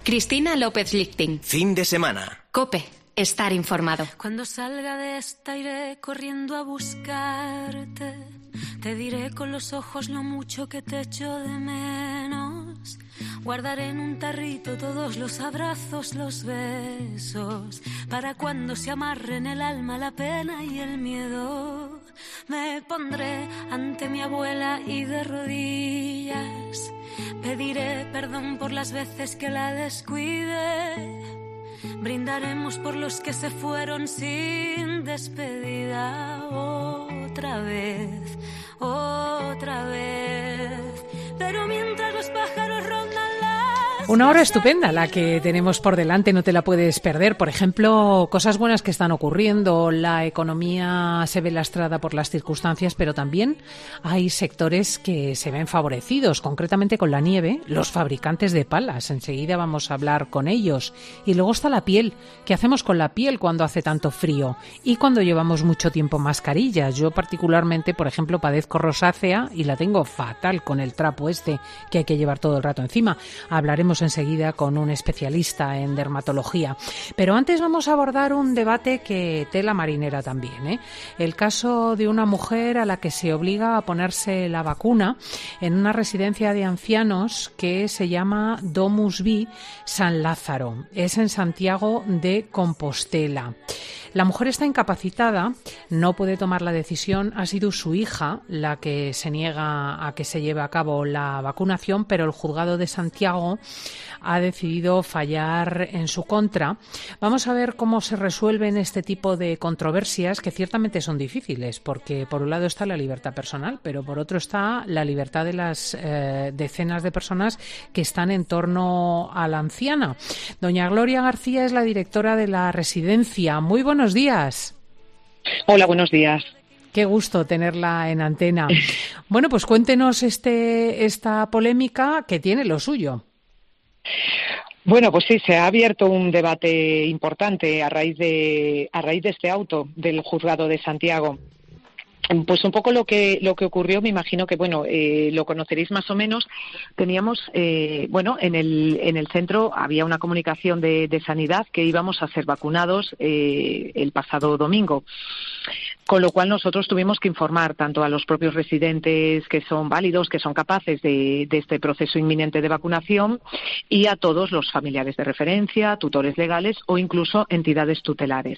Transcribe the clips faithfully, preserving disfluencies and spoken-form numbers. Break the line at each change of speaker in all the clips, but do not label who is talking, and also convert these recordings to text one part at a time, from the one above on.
Cristina López Lichting.
Fin de semana.
COPE. Estar informado.
Cuando salga de esta iré corriendo a buscarte. Te diré con los ojos lo mucho que te echo de menos. Guardaré en un tarrito todos los abrazos, los besos, para cuando se amarren el alma, la pena y el miedo. Me pondré ante mi abuela y de rodillas pediré perdón por las veces que la descuide. Brindaremos por los que se fueron sin despedida. Otra vez, otra vez. Pero mientras los pájaros rondan las...
Una hora estupenda la que tenemos por delante, no te la puedes perder. Por ejemplo, cosas buenas que están ocurriendo. La economía se ve lastrada por las circunstancias, pero también hay sectores que se ven favorecidos, concretamente con la nieve, los fabricantes de palas. Enseguida vamos a hablar con ellos. Y luego está la piel. ¿Qué hacemos con la piel cuando hace tanto frío? Y cuando llevamos mucho tiempo mascarillas. Yo particularmente, por ejemplo, padezco rosácea y la tengo fatal con el trapo este que hay que llevar todo el rato encima. Hablaremos enseguida con un especialista en dermatología. Pero antes vamos a abordar un debate que tela marinera también, ¿eh? El caso de una mujer a la que se obliga a ponerse la vacuna en una residencia de ancianos que se llama Domus Vi San Lázaro. Es en Santiago de Compostela. La mujer está incapacitada, no puede tomar la decisión. Ha sido su hija la que se niega a que se lleve a cabo la vacunación, pero el juzgado de Santiago ha decidido fallar en su contra. Vamos a ver cómo se resuelven este tipo de controversias que ciertamente son difíciles, porque por un lado está la libertad personal, pero por otro está la libertad de las eh, decenas de personas que están en torno a la anciana. Doña Gloria García es la directora de la residencia. Muy buenos días.
Hola, buenos días.
Qué gusto tenerla en antena. Bueno, pues cuéntenos este esta polémica que tiene lo suyo.
Bueno, pues sí, se ha abierto un debate importante a raíz de a raíz de este auto del juzgado de Santiago. Pues un poco lo que lo que ocurrió, me imagino que bueno eh, lo conoceréis más o menos. Teníamos eh, bueno en el en el centro había una comunicación de, de sanidad que íbamos a ser vacunados eh, el pasado domingo. Con lo cual nosotros tuvimos que informar tanto a los propios residentes que son válidos, que son capaces de, de este proceso inminente de vacunación, y a todos los familiares de referencia, tutores legales o incluso entidades tutelares.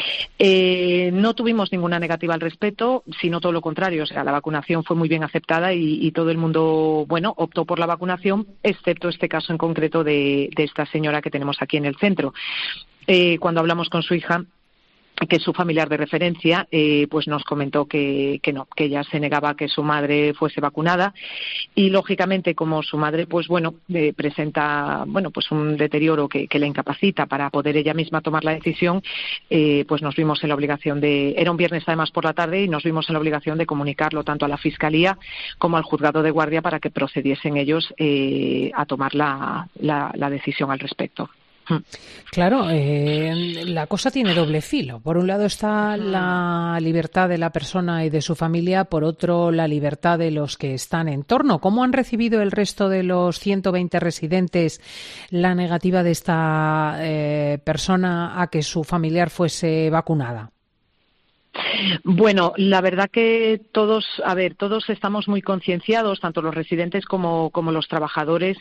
Eh, no tuvimos ninguna negativa al respecto, sino todo lo contrario. O sea, la vacunación fue muy bien aceptada y, y todo el mundo, bueno, optó por la vacunación, excepto este caso en concreto de, de esta señora que tenemos aquí en el centro. Eh, cuando hablamos con su hija, que es su familiar de referencia, eh, pues nos comentó que, que no, que ella se negaba a que su madre fuese vacunada, y lógicamente como su madre pues bueno eh, presenta bueno pues un deterioro que, que la incapacita para poder ella misma tomar la decisión, eh, pues nos vimos en la obligación de, era un viernes además por la tarde, y nos vimos en la obligación de comunicarlo tanto a la Fiscalía como al Juzgado de Guardia para que procediesen ellos eh, a tomar la, la, la decisión al respecto.
Claro, eh, la cosa tiene doble filo. Por un lado está la libertad de la persona y de su familia, por otro la libertad de los que están en torno. ¿Cómo han recibido el resto de los ciento veinte residentes la negativa de esta eh, persona a que su familiar fuese vacunada?
Bueno, la verdad que todos, a ver, todos estamos muy concienciados, tanto los residentes como, como los trabajadores,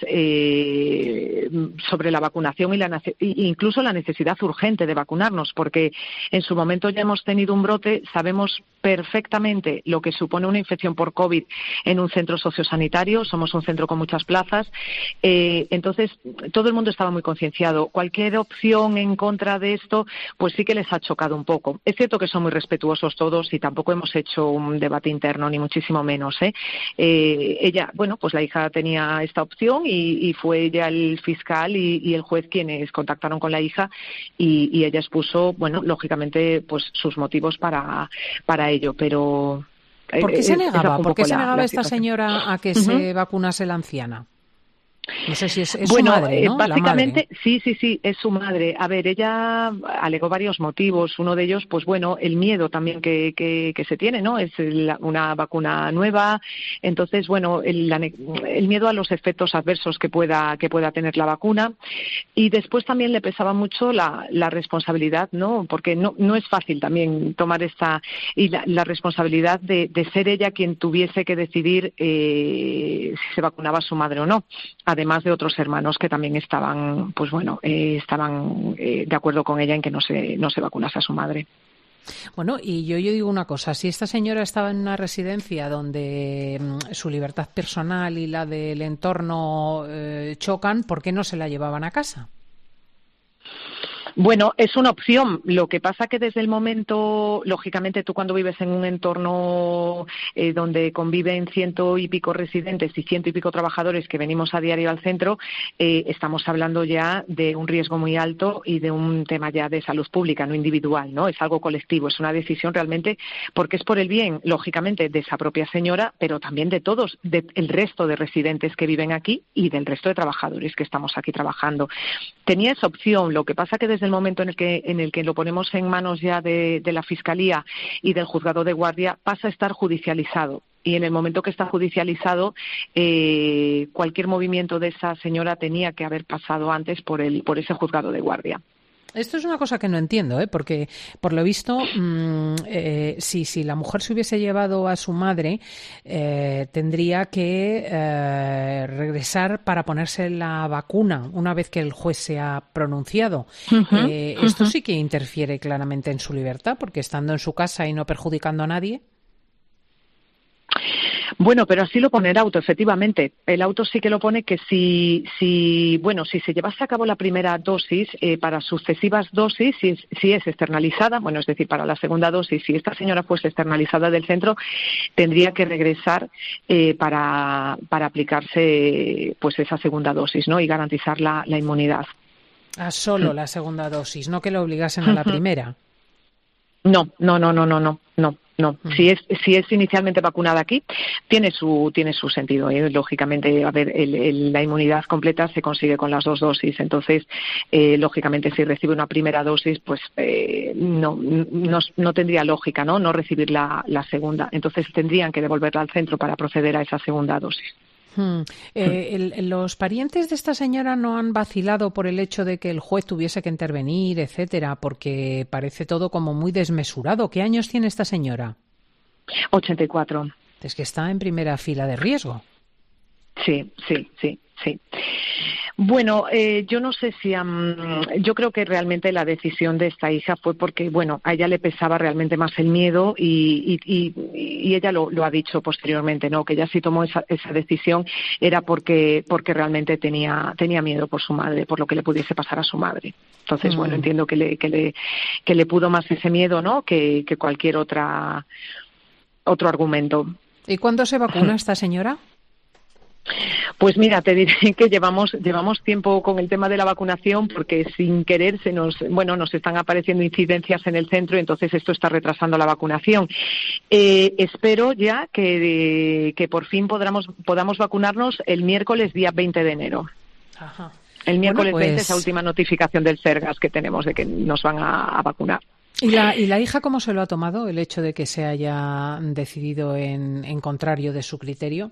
eh, sobre la vacunación y la, incluso la necesidad urgente de vacunarnos, porque en su momento ya hemos tenido un brote, sabemos perfectamente lo que supone una infección por COVID en un centro sociosanitario, somos un centro con muchas plazas, eh, entonces todo el mundo estaba muy concienciado. Cualquier opción en contra de esto, pues sí que les ha chocado un poco. Es cierto que son muy respetuosos todos y tampoco hemos hecho un debate interno, ni muchísimo menos, ¿eh? Eh, ella, bueno, pues la hija tenía esta opción y, y fue ella el fiscal y, y el juez quienes contactaron con la hija y, y ella expuso, bueno, lógicamente, pues sus motivos para, para ello, pero...
¿Por qué se negaba? ¿Por qué se negaba
la, la
esta
situación.
señora a que uh-huh. se vacunase la anciana? No sé si es, es
bueno,
su madre, ¿no?
básicamente,
madre.
sí, sí, sí, es su madre. A ver, ella alegó varios motivos. Uno de ellos, pues bueno, el miedo también que, que, que se tiene, ¿no? Es la, una vacuna nueva. Entonces, bueno, el, el miedo a los efectos adversos que pueda, que pueda tener la vacuna. Y después también le pesaba mucho la, la responsabilidad, ¿no? Porque no, no es fácil también tomar esta, y la, la responsabilidad de, de ser ella quien tuviese que decidir eh, si se vacunaba a su madre o no. Además de otros hermanos que también estaban, pues bueno, eh, estaban eh, de acuerdo con ella en que no se, no se vacunase a su madre.
Bueno, y yo, yo digo una cosa, si esta señora estaba en una residencia donde mmm, su libertad personal y la del entorno eh, chocan, ¿por qué no se la llevaban a casa?
Bueno, es una opción. Lo que pasa que desde el momento, lógicamente, tú cuando vives en un entorno eh, donde conviven ciento y pico residentes y ciento y pico trabajadores que venimos a diario al centro, eh, estamos hablando ya de un riesgo muy alto y de un tema ya de salud pública, no individual, ¿no? Es algo colectivo, es una decisión realmente porque es por el bien, lógicamente, de esa propia señora, pero también de todos, del resto de residentes que viven aquí y del resto de trabajadores que estamos aquí trabajando. Tenía esa opción, lo que pasa que desde el momento en el que en el que lo ponemos en manos ya de, de la Fiscalía y del Juzgado de Guardia, pasa a estar judicializado. Y en el momento que está judicializado, eh, cualquier movimiento de esa señora tenía que haber pasado antes por el por ese Juzgado de Guardia.
Esto es una cosa que no entiendo, ¿eh? Porque por lo visto, mmm, eh, si, si la mujer se hubiese llevado a su madre, eh, tendría que eh, regresar para ponerse la vacuna una vez que el juez se ha pronunciado. Uh-huh, eh, uh-huh. Esto sí que interfiere claramente en su libertad, porque estando en su casa y no perjudicando a nadie.
Bueno, pero así lo pone el auto, efectivamente. El auto sí que lo pone que si, si bueno, si se llevase a cabo la primera dosis, eh, para sucesivas dosis, si, si es externalizada, bueno, es decir, para la segunda dosis, si esta señora fuese externalizada del centro, tendría que regresar eh, para, para aplicarse pues esa segunda dosis, ¿no? Y garantizar la, la inmunidad.
Ah, solo la segunda dosis, no que lo obligasen a la primera.
No, no, no, no, no, no, no. No, si es si es inicialmente vacunada aquí, tiene su tiene su sentido. ¿eh? Lógicamente, a ver, el, el, la inmunidad completa se consigue con las dos dosis. Entonces, eh, lógicamente, si recibe una primera dosis, pues eh, no, no no tendría lógica, ¿no? No recibir la, la segunda. Entonces, tendrían que devolverla al centro para proceder a esa segunda dosis.
Hmm. Eh, el, los parientes de esta señora no han vacilado por el hecho de que el juez tuviese que intervenir, etcétera, porque parece todo como muy desmesurado. ¿Qué años tiene esta señora?
ochenta y cuatro.
Es que está en primera fila de riesgo.
Sí, sí, sí, sí. Bueno, eh, yo no sé si... Um, yo creo que realmente la decisión de esta hija fue porque, bueno, a ella le pesaba realmente más el miedo y, y, y, y ella lo, lo ha dicho posteriormente, ¿no? Que ella sí tomó esa, esa decisión era porque porque realmente tenía tenía miedo por su madre, por lo que le pudiese pasar a su madre. Entonces, mm. bueno, entiendo que le, que le que le pudo más ese miedo, ¿no? Que, que cualquier otra otro argumento.
¿Y cuándo se vacuna esta señora?
Pues mira, te diré que llevamos llevamos tiempo con el tema de la vacunación porque sin querer se nos bueno nos están apareciendo incidencias en el centro y entonces esto está retrasando la vacunación. Eh, espero ya que, que por fin podamos podamos vacunarnos el miércoles día veinte de enero.
Ajá.
El miércoles
bueno, pues...
veinte es la última notificación del Sergas que tenemos de que nos van a, a vacunar.
¿Y la, ¿Y la hija cómo se lo ha tomado el hecho de que se haya decidido en, en contrario de su criterio?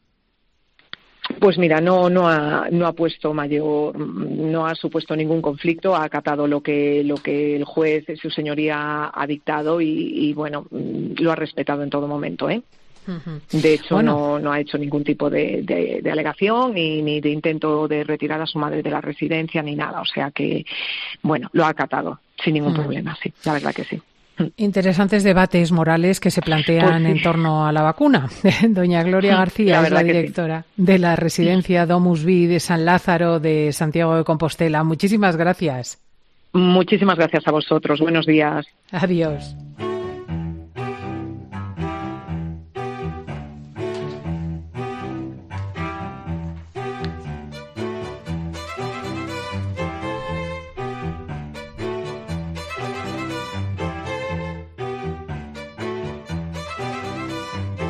Pues mira, no no ha no ha puesto mayor, no ha supuesto ningún conflicto, ha acatado lo que lo que el juez, su señoría, ha dictado y, y bueno, lo ha respetado en todo momento, ¿eh? Uh-huh. De hecho, bueno. no no ha hecho ningún tipo de, de, de alegación ni, ni de intento de retirar a su madre de la residencia ni nada, o sea que, bueno, lo ha acatado sin ningún uh-huh. problema, sí, la verdad que sí.
Interesantes debates morales que se plantean pues sí. en torno a la vacuna. Doña Gloria García la es la directora sí. de la residencia Domus Vi de San Lázaro de Santiago de Compostela. Muchísimas gracias.
Muchísimas gracias a vosotros. Buenos días.
Adiós.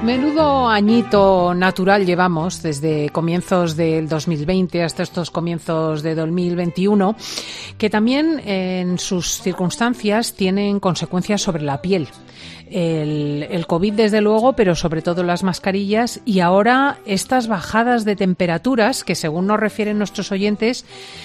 Menudo añito natural llevamos desde comienzos del dos mil veinte hasta estos comienzos de dos mil veintiuno, que también en sus circunstancias tienen consecuencias sobre la piel. El, el COVID, desde luego, pero sobre todo las mascarillas y ahora estas bajadas de temperaturas que, según nos refieren nuestros oyentes,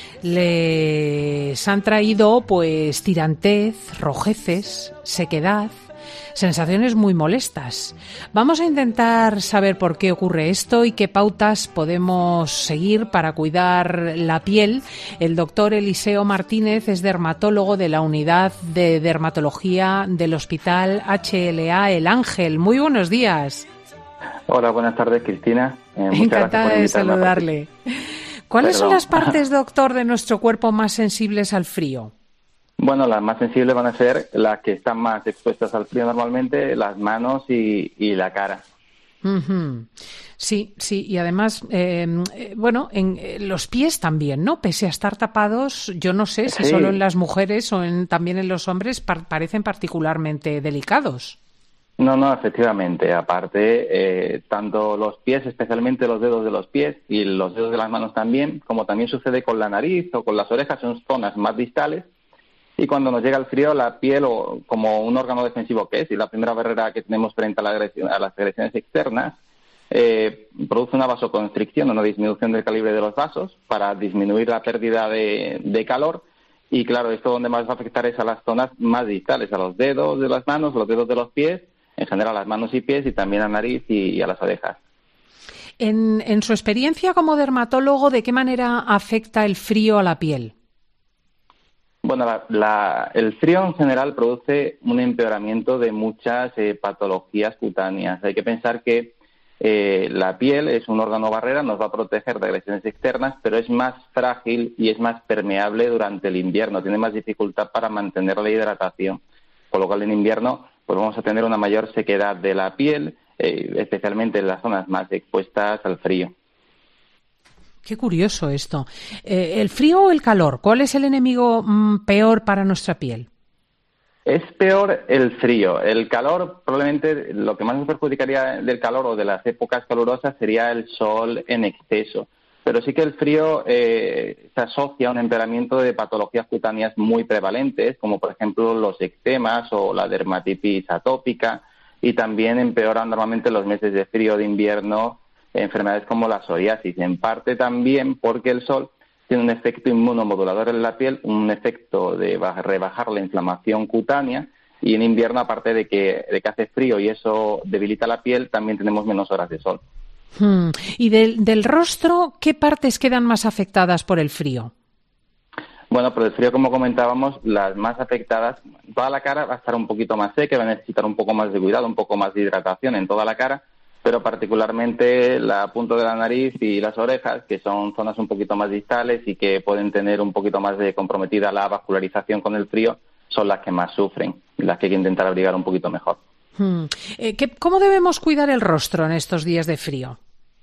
les han traído pues tirantez, rojeces, sequedad, sensaciones muy molestas. Vamos a intentar saber por qué ocurre esto y qué pautas podemos seguir para cuidar la piel. El doctor Eliseo Martínez es dermatólogo de la Unidad de Dermatología del Hospital H L A El Ángel. Muy buenos días.
Hola, buenas tardes, Cristina. Eh,
Encantada de saludarle. ¿Cuáles Perdón. son las partes, doctor, de nuestro cuerpo más sensibles al frío?
Bueno, las más sensibles van a ser las que están más expuestas al frío normalmente, las manos y, y la cara.
Uh-huh. Sí, sí, y además, eh, eh, bueno, en eh, los pies también, ¿no? Pese a estar tapados, yo no sé si sí. solo en las mujeres o en, también en los hombres par- parecen particularmente delicados.
No, no, efectivamente. Aparte, eh, tanto los pies, especialmente los dedos de los pies y los dedos de las manos también, como también sucede con la nariz o con las orejas, son zonas más distales. Y cuando nos llega el frío, la piel, o como un órgano defensivo que es, y la primera barrera que tenemos frente a, la agresión, a las agresiones externas, eh, produce una vasoconstricción, una disminución del calibre de los vasos para disminuir la pérdida de, de calor. Y claro, esto donde más va a afectar es a las zonas más distales, a los dedos de las manos, los dedos de los pies, en general a las manos y pies, y también a la nariz y, y a las orejas.
En, en su experiencia como dermatólogo, ¿de qué manera afecta el frío a la piel?
Bueno, la, la, el frío en general produce un empeoramiento de muchas eh, patologías cutáneas. Hay que pensar que eh, la piel es un órgano barrera, nos va a proteger de agresiones externas, pero es más frágil y es más permeable durante el invierno. Tiene más dificultad para mantener la hidratación. Por lo cual en invierno pues vamos a tener una mayor sequedad de la piel, eh, especialmente en las zonas más expuestas al frío.
Qué curioso esto. Eh, ¿El frío o el calor? ¿Cuál es el enemigo mm, peor para nuestra piel?
Es peor el frío. El calor, probablemente lo que más nos perjudicaría del calor o de las épocas calurosas sería el sol en exceso. Pero sí que el frío eh, se asocia a un empeoramiento de patologías cutáneas muy prevalentes, como por ejemplo los eczemas o la dermatitis atópica, y también empeoran normalmente los meses de frío de invierno enfermedades como la psoriasis, en parte también porque el sol tiene un efecto inmunomodulador en la piel, un efecto de rebajar la inflamación cutánea, y en invierno, aparte de que, de que hace frío y eso debilita la piel, también tenemos menos horas de sol.
Hmm. ¿Y del, del rostro, qué partes quedan más afectadas por el frío?
Bueno, por el frío, como comentábamos, las más afectadas, toda la cara va a estar un poquito más seca, va a necesitar un poco más de cuidado, un poco más de hidratación en toda la cara, pero particularmente la punta de la nariz y las orejas, que son zonas un poquito más distales y que pueden tener un poquito más de comprometida la vascularización con el frío, son las que más sufren, las que hay que intentar abrigar un poquito mejor.
Hmm. Eh, ¿qué, ¿Cómo debemos cuidar el rostro en estos días de frío?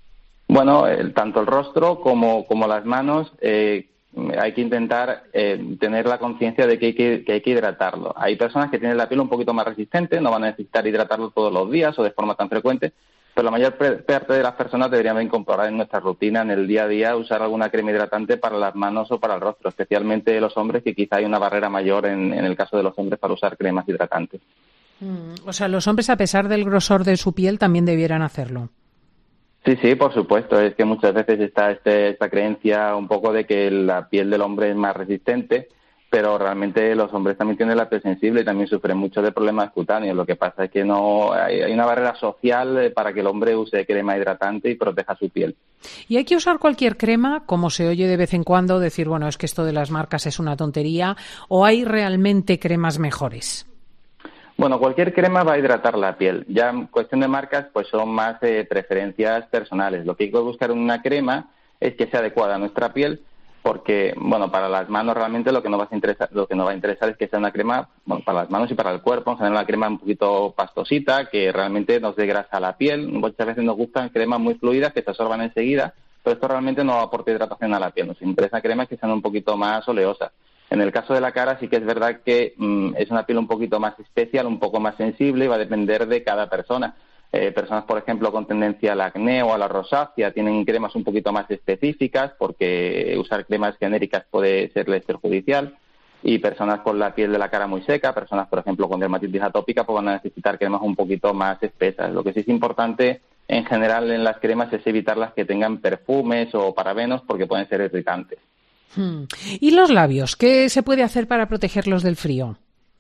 Bueno, el, tanto el rostro como, como las manos, eh, hay que intentar eh, tener la conciencia de que hay que, que hay que hidratarlo. Hay personas que tienen la piel un poquito más resistente, no van a necesitar hidratarlo todos los días o de forma tan frecuente, pero la mayor parte de las personas deberían incorporar en nuestra rutina, en el día a día, usar alguna crema hidratante para las manos o para el rostro, especialmente los hombres, que quizá hay una barrera mayor en, en el caso de los hombres para usar cremas hidratantes.
Mm, o sea, los hombres, a pesar del grosor de su piel, también debieran hacerlo.
Sí, sí, por supuesto. Es que muchas veces está este, esta creencia un poco de que la piel del hombre es más resistente, pero realmente los hombres también tienen la piel sensible y también sufren mucho de problemas cutáneos. Lo que pasa es que no hay, hay una barrera social para que el hombre use crema hidratante y proteja su piel.
¿Y hay que usar cualquier crema, como se oye de vez en cuando, decir, bueno, es que esto de las marcas es una tontería, o hay realmente cremas mejores?
Bueno, cualquier crema va a hidratar la piel. Ya en cuestión de marcas, pues son más eh, preferencias personales. Lo que hay que buscar en una crema es que sea adecuada a nuestra piel, porque, bueno, para las manos realmente lo que nos va a interesar, lo que nos va a interesar es que sea una crema, bueno, para las manos y para el cuerpo, vamos a tener una crema un poquito pastosita, que realmente nos desgrasa la piel. Muchas veces nos gustan cremas muy fluidas que se absorban enseguida, pero esto realmente no aporta hidratación a la piel. Nos interesa cremas que sean un poquito más oleosas. En el caso de la cara sí que es verdad que mmm, es una piel un poquito más especial, un poco más sensible, y va a depender de cada persona. Eh, personas, por ejemplo, con tendencia al acné o a la rosácea tienen cremas un poquito más específicas porque usar cremas genéricas puede serles perjudicial. Y personas con la piel de la cara muy seca, personas, por ejemplo, con dermatitis atópica, pues van a necesitar cremas un poquito más espesas. Lo que sí es importante en general en las cremas es evitar las que tengan perfumes o parabenos porque pueden ser irritantes.
Hmm. ¿Y los labios? ¿Qué se puede hacer para protegerlos del frío?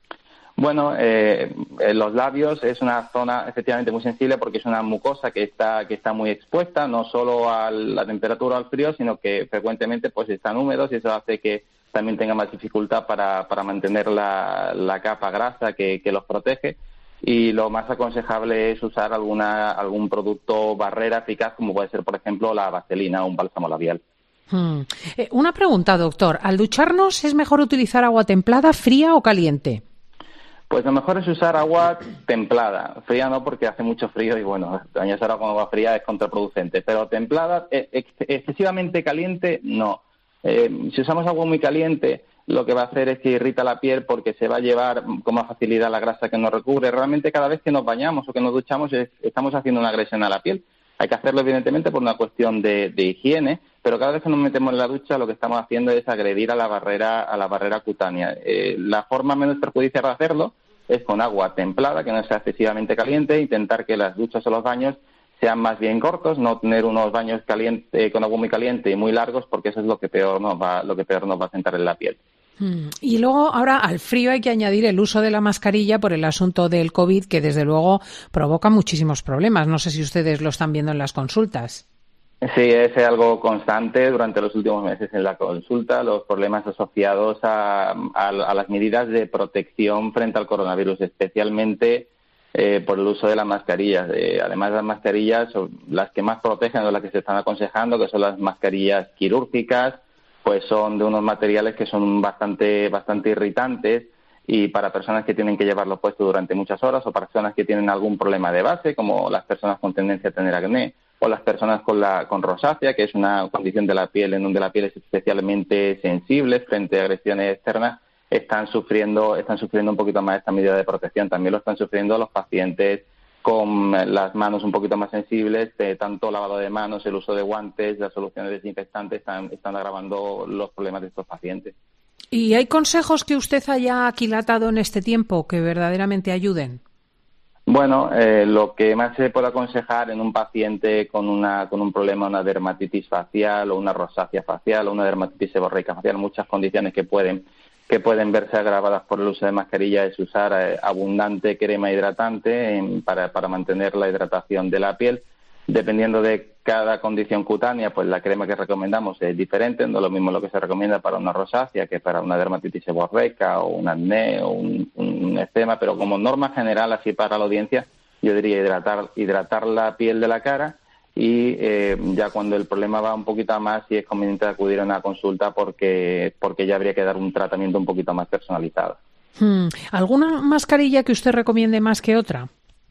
Bueno, eh, los labios es una zona efectivamente muy sensible porque es una mucosa que está que está muy expuesta, no solo a la temperatura o al frío, sino que frecuentemente pues están húmedos y eso hace que también tengan más dificultad para, para mantener la, la capa grasa que, que los protege. Y lo más aconsejable es usar alguna algún producto barrera eficaz, como puede ser, por ejemplo, la vaselina o un bálsamo labial.
Hmm. Eh, una pregunta, doctor. ¿Al ducharnos es mejor utilizar agua templada, fría o caliente?
Pues lo mejor es usar agua templada. Fría no, porque hace mucho frío y, bueno, bañarse ahora con agua fría es contraproducente. Pero templada, ex- excesivamente caliente, no. Eh, si usamos agua muy caliente, lo que va a hacer es que irrita la piel porque se va a llevar con más facilidad la grasa que nos recubre. Realmente cada vez que nos bañamos o que nos duchamos es, estamos haciendo una agresión a la piel. Hay que hacerlo evidentemente por una cuestión de, de higiene, pero cada vez que nos metemos en la ducha lo que estamos haciendo es agredir a la barrera a la barrera cutánea. Eh, la forma menos perjudicial de hacerlo es con agua templada, que no sea excesivamente caliente, intentar que las duchas o los baños sean más bien cortos, no tener unos baños caliente, con agua muy caliente y muy largos, porque eso es lo que peor nos va, lo que peor nos va a sentar en la piel.
Hmm. Y luego, ahora, al frío hay que añadir el uso de la mascarilla por el asunto del COVID, que desde luego provoca muchísimos problemas. No sé si ustedes lo están viendo en las consultas.
Sí, es algo constante durante los últimos meses en la consulta, los problemas asociados a, a, a las medidas de protección frente al coronavirus, especialmente eh, por el uso de las mascarillas. Eh, además, las mascarillas son las que más protegen o las que se están aconsejando, que son las mascarillas quirúrgicas, pues son de unos materiales que son bastante bastante irritantes y para personas que tienen que llevarlo puesto durante muchas horas o para personas que tienen algún problema de base, como las personas con tendencia a tener acné o las personas con la con rosácea, que es una condición de la piel en donde la piel es especialmente sensible frente a agresiones externas, están sufriendo están sufriendo un poquito más esta medida de protección. También lo están sufriendo los pacientes con las manos un poquito más sensibles, de tanto lavado de manos, el uso de guantes, las soluciones desinfectantes están, están agravando los problemas de estos pacientes.
¿Y hay consejos que usted haya aquilatado en este tiempo que verdaderamente ayuden?
Bueno, eh, lo que más se puede aconsejar en un paciente con una con un problema, una dermatitis facial o una rosácea facial o una dermatitis seborreica facial, muchas condiciones que pueden que pueden verse agravadas por el uso de mascarilla, es usar eh, abundante crema hidratante en, para, para mantener la hidratación de la piel. Dependiendo de cada condición cutánea, pues la crema que recomendamos es diferente, no es lo mismo lo que se recomienda para una rosácea que para una dermatitis seborreica o un acné o un, un eczema, pero como norma general, así para la audiencia, yo diría hidratar, hidratar la piel de la cara y eh, ya cuando el problema va un poquito a más, sí es conveniente acudir a una consulta porque porque ya habría que dar un tratamiento un poquito más personalizado.
Hmm. ¿Alguna mascarilla que usted recomiende más que otra?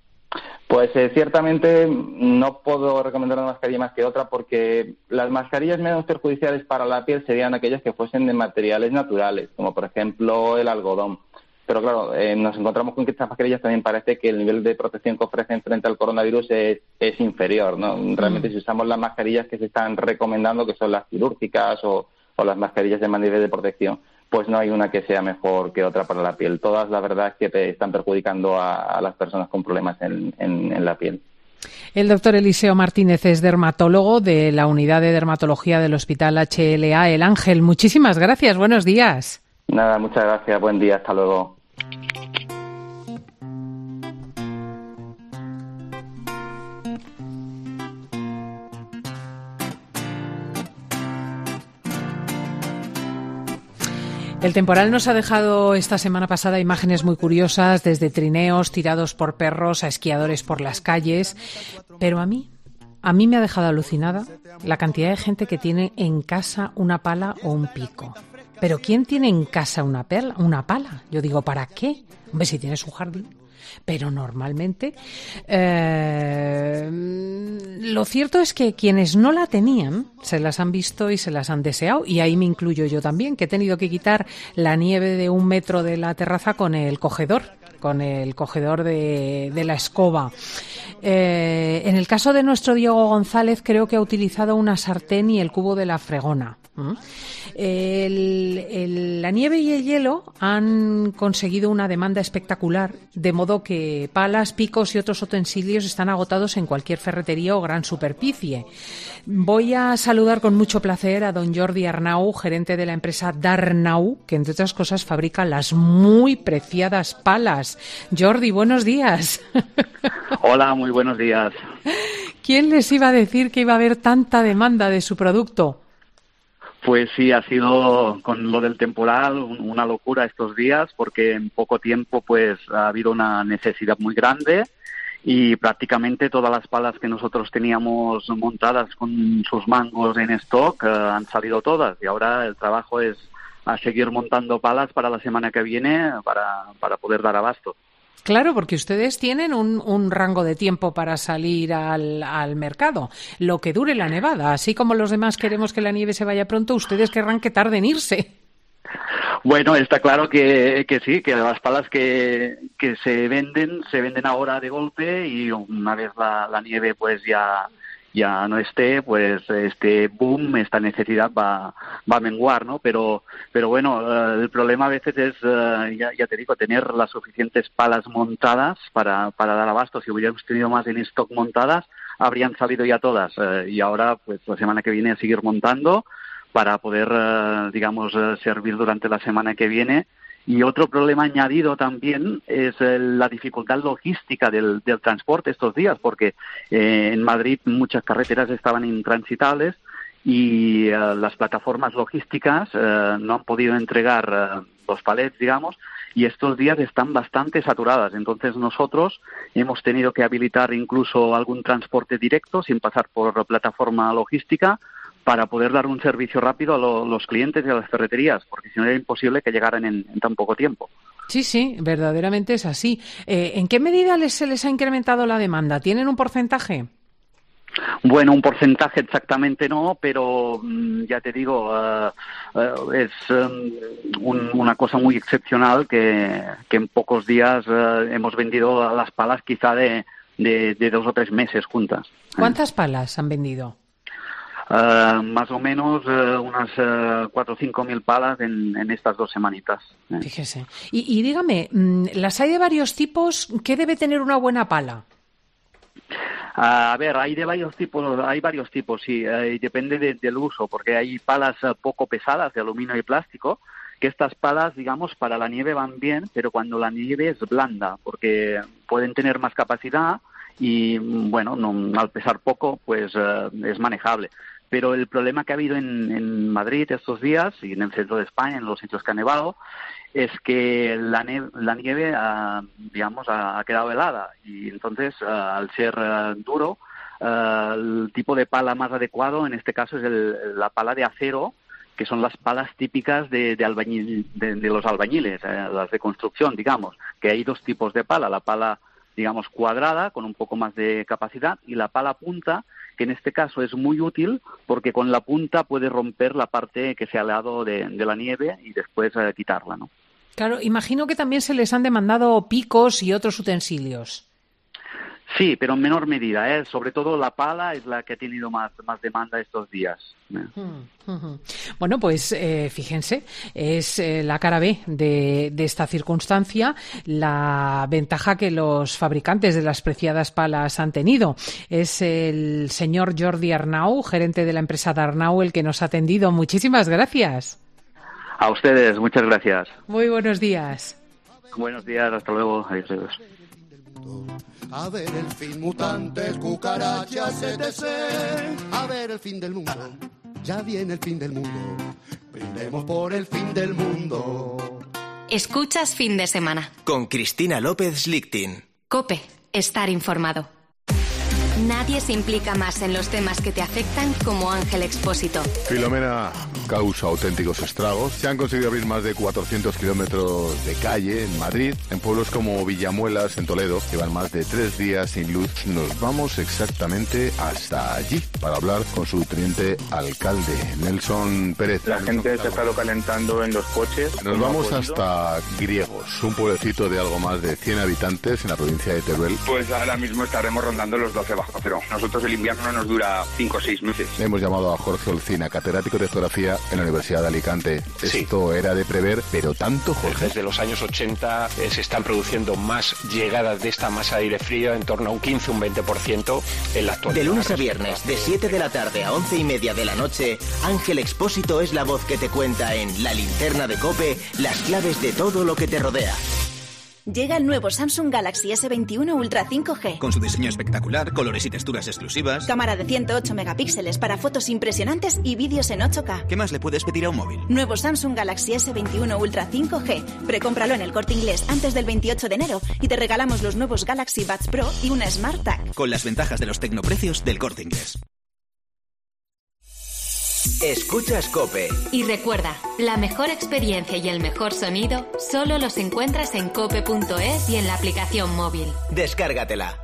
Pues eh, ciertamente no puedo recomendar una mascarilla más que otra porque las mascarillas menos perjudiciales para la piel serían aquellas que fuesen de materiales naturales, como por ejemplo el algodón. Pero claro, eh, nos encontramos con que estas mascarillas también parece que el nivel de protección que ofrecen frente al coronavirus es, es inferior, ¿no? Realmente mm. si usamos las mascarillas que se están recomendando, que son las quirúrgicas o, o las mascarillas de más nivel de protección, pues no hay una que sea mejor que otra para la piel. Todas, la verdad, es que te están perjudicando a, a las personas con problemas en, en, en la piel.
El doctor Eliseo Martínez es dermatólogo de la Unidad de Dermatología del Hospital H L A El Ángel. Muchísimas gracias. Buenos días.
Nada, muchas gracias. Buen día. Hasta luego.
El temporal nos ha dejado esta semana pasada imágenes muy curiosas, desde trineos tirados por perros a esquiadores por las calles, pero a mí, a mí me ha dejado alucinada la cantidad de gente que tiene en casa una pala o un pico. ¿Pero quién tiene en casa una, perla, una pala? Yo digo, ¿para qué? Hombre, si tienes un jardín. Pero normalmente eh, lo cierto es que quienes no la tenían se las han visto y se las han deseado, y ahí me incluyo yo también, que he tenido que quitar la nieve de un metro de la terraza con el cogedor. con el cogedor de, de la escoba. Eh, en el caso de nuestro Diego González, creo que ha utilizado una sartén y el cubo de la fregona. ¿Mm? El, el, la nieve y el hielo han conseguido una demanda espectacular, de modo que palas, picos y otros utensilios están agotados en cualquier ferretería o gran superficie. Voy a saludar con mucho placer a don Jordi Arnau, gerente de la empresa Darnau, que entre otras cosas fabrica las muy preciadas palas. Jordi, buenos días.
Hola, muy buenos días.
¿Quién les iba a decir que iba a haber tanta demanda de su producto?
Pues sí, ha sido con lo del temporal una locura estos días, porque en poco tiempo pues ha habido una necesidad muy grande y prácticamente todas las palas que nosotros teníamos montadas con sus mangos en stock eh, han salido todas, y ahora el trabajo es a seguir montando palas para la semana que viene para, para poder dar abasto.
Claro, porque ustedes tienen un, un rango de tiempo para salir al, al mercado, lo que dure la nevada. Así como los demás queremos que la nieve se vaya pronto, ustedes querrán que tarde en irse.
Bueno, está claro que, que sí, que las palas que, que se venden, se venden ahora de golpe, y una vez la, la nieve pues ya... ya no esté, pues este boom, esta necesidad va, va a menguar, ¿no? Pero, pero bueno, uh, el problema a veces es, uh, ya, ya te digo, tener las suficientes palas montadas para, para dar abasto. Si hubiéramos tenido más en stock montadas, habrían salido ya todas. Uh, y ahora, pues la semana que viene a seguir montando para poder, uh, digamos, uh, servir durante la semana que viene. Y otro problema añadido también es eh, la dificultad logística del, del transporte estos días, porque eh, en Madrid muchas carreteras estaban intransitables y eh, las plataformas logísticas eh, no han podido entregar eh, los palets, digamos, y estos días están bastante saturadas. Entonces nosotros hemos tenido que habilitar incluso algún transporte directo sin pasar por plataforma logística, para poder dar un servicio rápido a lo, los clientes y a las ferreterías, porque si no era imposible que llegaran en, en tan poco tiempo.
Sí, sí, verdaderamente es así. Eh, ¿En qué medida les, se les ha incrementado la demanda? ¿Tienen un porcentaje?
Bueno, un porcentaje exactamente no, pero ya te digo, uh, uh, es um, un, una cosa muy excepcional que, que en pocos días uh, hemos vendido las palas quizá de, de, de dos o tres meses juntas.
¿Cuántas palas han vendido?
Uh, más o menos uh, unas uh, cuatro o cinco mil palas en, en estas dos semanitas. Eh.
Fíjese. Y, y dígame, ¿las hay de varios tipos? ¿Qué debe tener una buena pala?
Uh, a ver, hay de varios tipos, hay varios tipos, sí, uh, y depende de, del uso, porque hay palas uh, poco pesadas de aluminio y plástico, que estas palas, digamos, para la nieve van bien, pero cuando la nieve es blanda, porque pueden tener más capacidad y, bueno, no, al pesar poco, pues uh, es manejable. Pero el problema que ha habido en, en Madrid estos días y en el centro de España, en los sitios que ha nevado, es que la, ne- la nieve, uh, digamos, ha, ha quedado helada. Y entonces, uh, al ser uh, duro, uh, el tipo de pala más adecuado en este caso es el, la pala de acero, que son las palas típicas de, de, albañil, de, de los albañiles, eh, las de construcción, digamos. Que hay dos tipos de pala, la pala, digamos, cuadrada, con un poco más de capacidad, y la pala punta, que en este caso es muy útil porque con la punta puede romper la parte que se ha helado de, de la nieve y después eh, quitarla, ¿no?
Claro, imagino que también se les han demandado picos y otros utensilios.
Sí, pero en menor medida, ¿eh? Sobre todo la pala es la que ha tenido más, más demanda estos días. ¿eh?
Mm, uh-huh. Bueno, pues eh, fíjense, es eh, la cara B de, de esta circunstancia, la ventaja que los fabricantes de las preciadas palas han tenido. Es el señor Jordi Arnau, gerente de la empresa Darnau, el que nos ha atendido. Muchísimas gracias.
A ustedes, muchas gracias.
Muy buenos días.
Buenos días, hasta luego. Adiós, adiós.
A ver el fin, mutantes, cucarachas, etcétera. A ver el fin del mundo, ya viene el fin del mundo. Brindemos por el fin del mundo.
Escuchas Fin de Semana.
Con Cristina López Lichting.
COPE. Estar informado. Nadie se implica más en los temas que te afectan como Ángel Expósito.
Filomena causa auténticos estragos. Se han conseguido abrir más de cuatrocientos kilómetros de calle en Madrid. En pueblos como Villamuelas, en Toledo, llevan más de tres días sin luz. Nos vamos exactamente hasta allí para hablar con su teniente alcalde, Nelson Pérez.
La gente se está localentando en los coches.
Nos vamos hasta Griegos, un pueblecito de algo más de cien habitantes en la provincia de Teruel.
Pues ahora mismo estaremos rondando los doce bajo cero. Nosotros el invierno nos dura cinco o seis meses.
Hemos llamado a Jorge Olcina, catedrático de geografía en la Universidad de Alicante.
Sí.
Esto era de prever, pero tanto, Jorge.
Desde los años ochenta eh, se están produciendo más llegadas de esta masa de aire frío, en torno a un quince, un veinte por ciento en la actualidad.
De lunes a viernes, de siete de la tarde a once y media de la noche, Ángel Expósito es la voz que te cuenta en La Linterna de COPE las claves de todo lo que te rodea.
Llega el nuevo Samsung Galaxy ese veintiuno Ultra cinco G.
Con su diseño espectacular, colores y texturas exclusivas.
Cámara de ciento ocho megapíxeles para fotos impresionantes y vídeos en ocho K.
¿Qué más le puedes pedir a un móvil?
Nuevo Samsung Galaxy ese veintiuno Ultra cinco G. Precómpralo en El Corte Inglés antes del veintiocho de enero y te regalamos los nuevos Galaxy Buds Pro y una Smart Tag.
Con las ventajas de los tecnoprecios del Corte Inglés.
Escuchas COPE.
Y recuerda, la mejor experiencia y el mejor sonido solo los encuentras en cope punto es y en la aplicación móvil.
Descárgatela.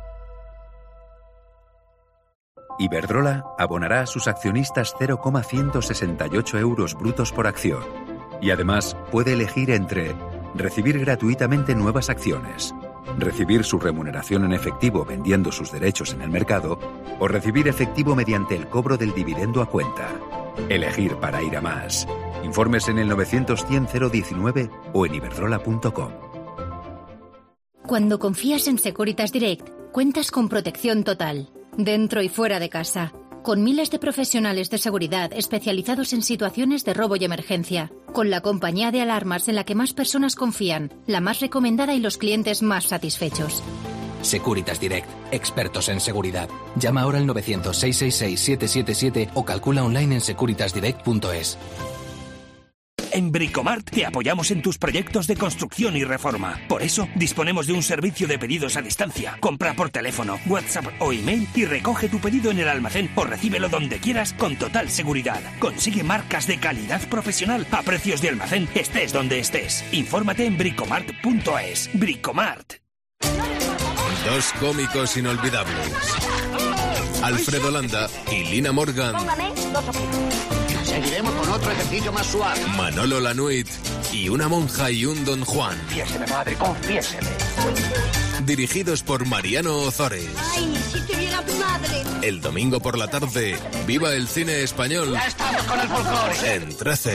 Iberdrola abonará a sus accionistas cero coma ciento sesenta y ocho euros brutos por acción. Y además puede elegir entre recibir gratuitamente nuevas acciones, recibir su remuneración en efectivo vendiendo sus derechos en el mercado o recibir efectivo mediante el cobro del dividendo a cuenta. Elegir para ir a más. Informes en el novecientos cien cero diecinueve o en iberdrola punto com.
Cuando confías en Securitas Direct, cuentas con protección total, dentro y fuera de casa, con miles de profesionales de seguridad especializados en situaciones de robo y emergencia, con la compañía de alarmas en la que más personas confían, la más recomendada y los clientes más satisfechos.
Securitas Direct, expertos en seguridad. Llama ahora al novecientos, seiscientos sesenta y seis, siete siete siete o calcula online en securitas direct punto es.
En Bricomart te apoyamos en tus proyectos de construcción y reforma. Por eso, disponemos de un servicio de pedidos a distancia. Compra por teléfono, WhatsApp o email y recoge tu pedido en el almacén o recíbelo donde quieras con total seguridad. Consigue marcas de calidad profesional a precios de almacén, estés donde estés. Infórmate en bricomart punto es. Bricomart.
Dos cómicos inolvidables. Alfredo Landa y Lina Morgan.
Seguiremos con otro ejercicio más suave.
Manolo Lanuit y una monja y un don Juan.
Confiéseme, madre, confiéseme.
Dirigidos por Mariano Ozores.
Ay, si te viera tu madre.
El domingo por la tarde, viva el cine español.
Ya estamos con el folclore.
En trece.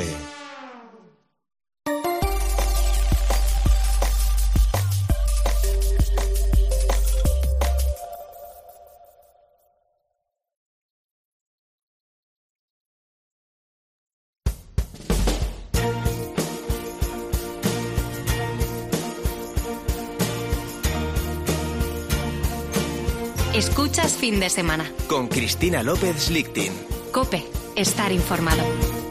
Escuchas Fin de Semana.
Con Cristina López Lichtin.
COPE. Estar informado.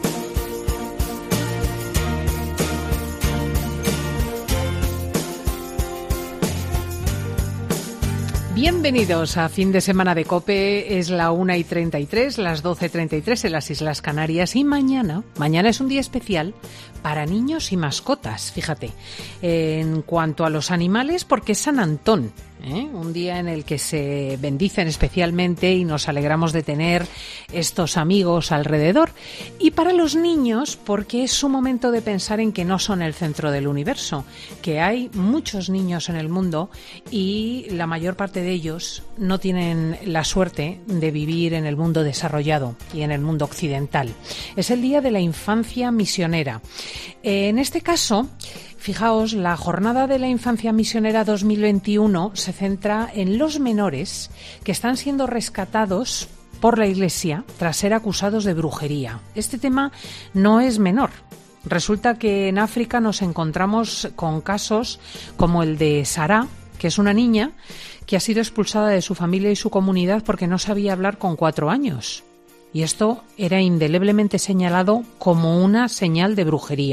Bienvenidos a Fin de Semana de COPE. Es la una y treinta y tres, las doce y treinta y tres en las Islas Canarias. Y mañana, mañana es un día especial para niños y mascotas. Fíjate, en cuanto a los animales, porque es San Antón. ¿Eh? Un día en el que se bendicen especialmente y nos alegramos de tener estos amigos alrededor. Y para los niños, porque es su momento de pensar en que no son el centro del universo, que hay muchos niños en el mundo y la mayor parte de ellos no tienen la suerte de vivir en el mundo desarrollado y en el mundo occidental. Es el Día de la Infancia Misionera. En este caso, fijaos, la Jornada de la Infancia Misionera dos mil veintiuno se centra en los menores que están siendo rescatados por la Iglesia tras ser acusados de brujería. Este tema no es menor. Resulta que en África nos encontramos con casos como el de Sara, que es una niña que ha sido expulsada de su familia y su comunidad porque no sabía hablar con cuatro años. Y esto era indeleblemente señalado como una señal de brujería.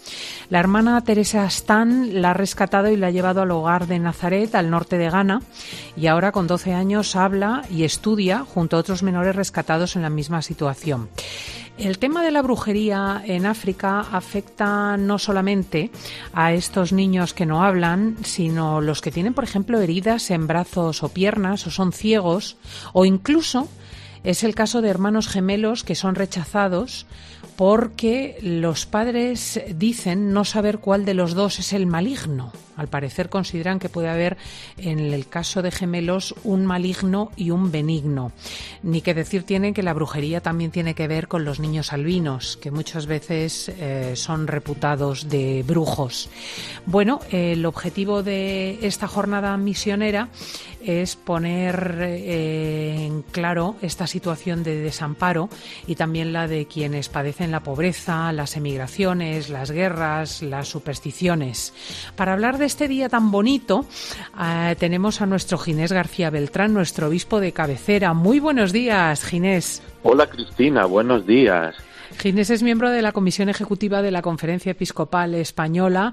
La hermana Teresa Stan la ha rescatado y la ha llevado al hogar de Nazaret, al norte de Ghana, y ahora con doce años habla y estudia junto a otros menores rescatados en la misma situación. El tema de la brujería en África afecta no solamente a estos niños que no hablan, sino los que tienen, por ejemplo, heridas en brazos o piernas, o son ciegos, o incluso es el caso de hermanos gemelos que son rechazados porque los padres dicen no saber cuál de los dos es el maligno. Al parecer consideran que puede haber, en el caso de gemelos, un maligno y un benigno. Ni que decir tienen que la brujería también tiene que ver con los niños albinos, que muchas veces eh, son reputados de brujos. Bueno, eh, el objetivo de esta jornada misionera es poner eh, en claro esta situación de desamparo y también la de quienes padecen la pobreza, las emigraciones, las guerras, las supersticiones. Para hablar de este día tan bonito, eh, tenemos a nuestro Ginés García Beltrán, nuestro obispo de cabecera. Muy buenos días, Ginés.
Hola, Cristina, buenos días.
Ginés es miembro de la Comisión Ejecutiva de la Conferencia Episcopal Española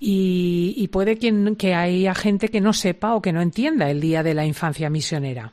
y, y puede que, que haya gente que no sepa o que no entienda el Día de la Infancia Misionera.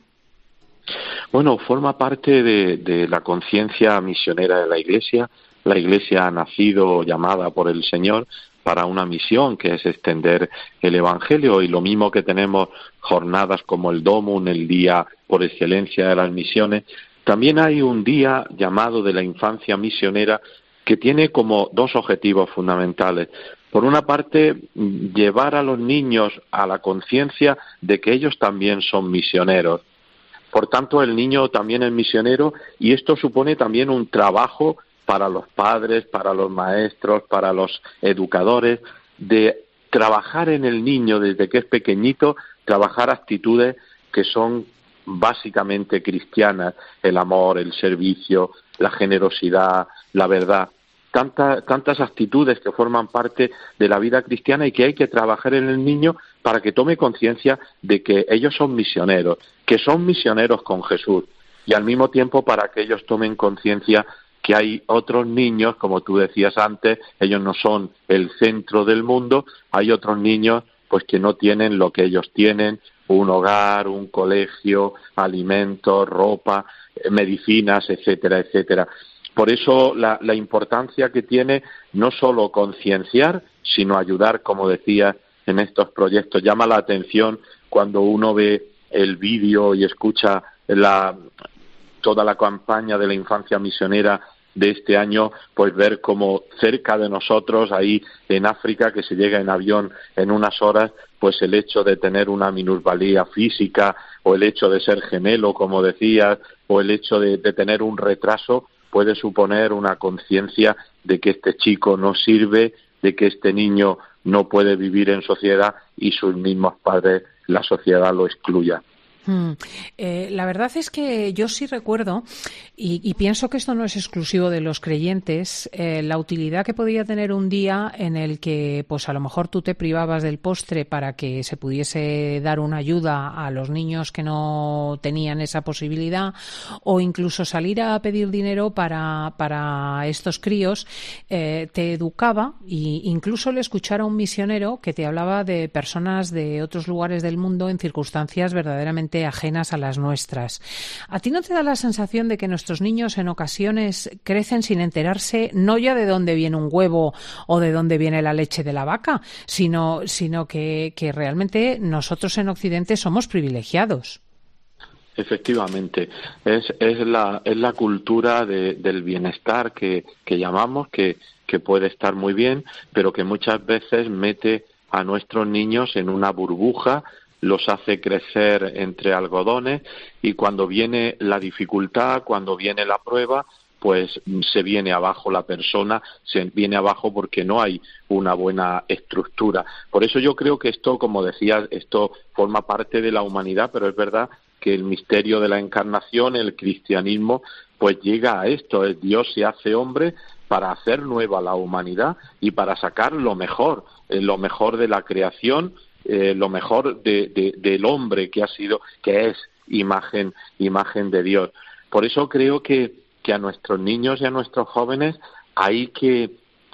Bueno, forma parte de, de la conciencia misionera de la Iglesia. La Iglesia ha nacido llamada por el Señor para una misión que es extender el Evangelio, y lo mismo que tenemos jornadas como el Domum, el día por excelencia de las misiones, también hay un día llamado de la infancia misionera que tiene como dos objetivos fundamentales. Por una parte, llevar a los niños a la conciencia de que ellos también son misioneros. Por tanto, el niño también es misionero, y esto supone también un trabajo para los padres, para los maestros, para los educadores, de trabajar en el niño desde que es pequeñito, trabajar actitudes que son básicamente cristianas: el amor, el servicio, la generosidad, la verdad. Tanta, tantas actitudes que forman parte de la vida cristiana y que hay que trabajar en el niño para que tome conciencia de que ellos son misioneros, que son misioneros con Jesús, y al mismo tiempo para que ellos tomen conciencia que hay otros niños, como tú decías antes, ellos no son el centro del mundo, hay otros niños pues que no tienen lo que ellos tienen, un hogar, un colegio, alimentos, ropa, medicinas, etcétera, etcétera. Por eso la, la importancia que tiene no solo concienciar, sino ayudar, como decía, en estos proyectos. Llama la atención cuando uno ve el vídeo y escucha la toda la campaña de la infancia misionera de este año, pues ver como cerca de nosotros, ahí en África, que se llega en avión en unas horas, pues el hecho de tener una minusvalía física, o el hecho de ser gemelo, como decías, o el hecho de, de tener un retraso, puede suponer una conciencia de que este chico no sirve, de que este niño no puede vivir en sociedad, y sus mismos padres, la sociedad, lo excluya.
Hmm. Eh, la verdad es que yo sí recuerdo, y, y pienso que esto no es exclusivo de los creyentes, eh, la utilidad que podía tener un día en el que pues a lo mejor tú te privabas del postre para que se pudiese dar una ayuda a los niños que no tenían esa posibilidad, o incluso salir a pedir dinero para, para estos críos. Eh, te educaba, e incluso le escuchar a un misionero que te hablaba de personas de otros lugares del mundo en circunstancias verdaderamente ajenas a las nuestras. ¿A ti no te da la sensación de que nuestros niños en ocasiones crecen sin enterarse no ya de dónde viene un huevo o de dónde viene la leche de la vaca, sino, sino que, que realmente nosotros en Occidente somos privilegiados?
Efectivamente, es, es, la, es la cultura de, del bienestar que, que llamamos, que, que puede estar muy bien, pero que muchas veces mete a nuestros niños en una burbuja, los hace crecer entre algodones, y cuando viene la dificultad, cuando viene la prueba, pues se viene abajo la persona, se viene abajo porque no hay una buena estructura. Por eso yo creo que esto, como decía, esto forma parte de la humanidad, pero es verdad que el misterio de la encarnación, el cristianismo, pues llega a esto: es Dios se hace hombre para hacer nueva la humanidad y para sacar lo mejor, eh, lo mejor de la creación, Eh, lo mejor de, de, del hombre que ha sido, que es imagen, imagen de Dios. Por eso creo que, que a nuestros niños y a nuestros jóvenes hay que, que